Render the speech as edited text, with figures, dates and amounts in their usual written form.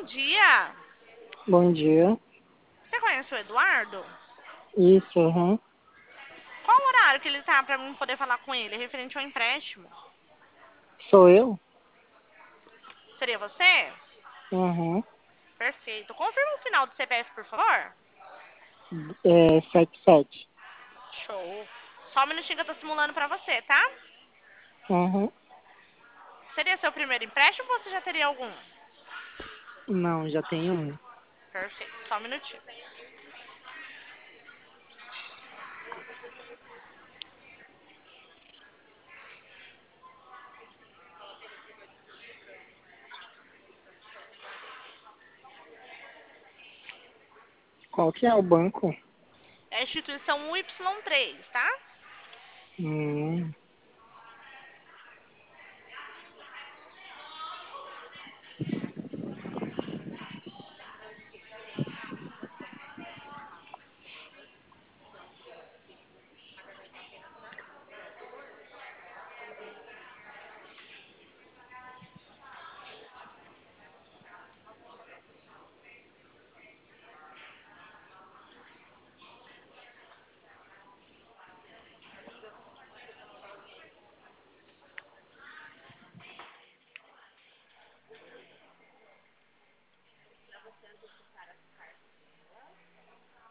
dia. Bom dia. Você conhece o Eduardo? Isso, uhum. Qual o horário que ele tá pra mim poder falar com ele, referente ao empréstimo? Sou eu? Seria você? Uhum. Perfeito. Confirma o final do CPF, por favor. É 77. Show. Só um minutinho que eu tô simulando pra você, tá? Uhum. Seria seu primeiro empréstimo ou você já teria algum? Não, já tenho um. Perfeito. Só um minutinho. Qual que é o banco? É a instituição UY3, tá? Hum.